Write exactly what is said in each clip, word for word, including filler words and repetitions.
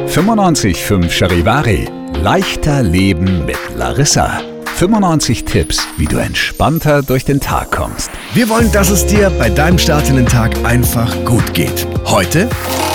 fünfundneunzig Komma fünf Charivari. Leichter Leben mit Larissa. fünfundneunzig Tipps, wie du entspannter durch den Tag kommst. Wir wollen, dass es dir bei deinem Start in den Tag einfach gut geht. Heute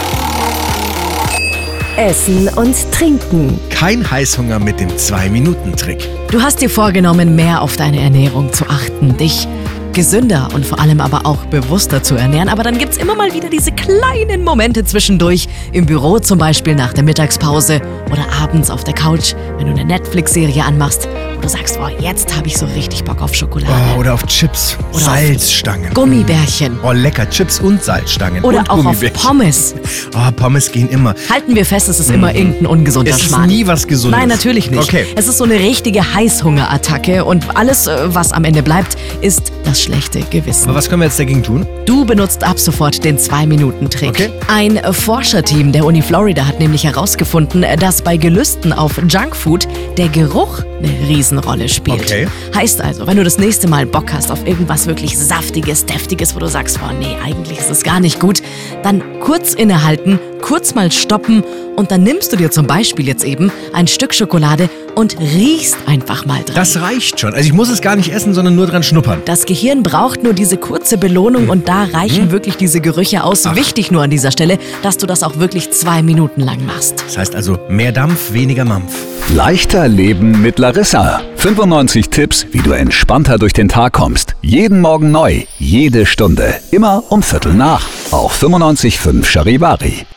Essen und Trinken. kein Heißhunger mit dem zwei Minuten Trick. Du hast dir vorgenommen, mehr auf deine Ernährung zu achten, dich gesünder und vor allem aber auch bewusster zu ernähren. Aber dann gibt's immer mal wieder diese kleinen Momente zwischendurch, im Büro zum Beispiel nach der Mittagspause oder abends auf der Couch, wenn du eine Netflix-Serie anmachst, wo du sagst, oh, jetzt habe ich so richtig Bock auf Schokolade. Oh, oder auf Chips, Oder Salzstangen. auf Gummibärchen. Oh, lecker, Chips und Salzstangen. Oder und auch auf Gummibärchen. Pommes. Oh, Pommes gehen immer. Halten wir fest, es ist immer irgendein ungesunder Es ist Schmarrn. nie was Gesundes. Nein, natürlich nicht. Okay. Es ist so eine richtige Heißhungerattacke und alles, äh, was am Ende bleibt, ist das schlechte Gewissen. Aber was können wir jetzt dagegen tun? Du benutzt ab sofort den zwei Minuten Trick. Okay. Ein Forscherteam der Uni Florida hat nämlich herausgefunden, dass bei Gelüsten auf Junkfood der Geruch eine Riesenrolle spielt. Okay. Heißt also, wenn du das nächste Mal Bock hast auf irgendwas wirklich Saftiges, Deftiges, wo du sagst, oh nee, eigentlich ist es gar nicht gut, dann kurz innehalten, kurz mal stoppen und dann nimmst du dir zum Beispiel jetzt eben ein Stück Schokolade und riechst einfach mal dran. Das reicht schon. Also ich muss es gar nicht essen, sondern nur dran schnuppern. Das Gehirn braucht nur diese kurze Belohnung und da reichen wirklich diese Gerüche aus. Ach. Wichtig nur an dieser Stelle, dass du das auch wirklich zwei Minuten lang machst. Das heißt also mehr Dampf, weniger Mampf. Leichter Leben mit Larissa. fünfundneunzig Tipps, wie du entspannter durch den Tag kommst. Jeden Morgen neu, jede Stunde. Immer um Viertel nach. Auf fünfundneunzig Komma fünf Charivari.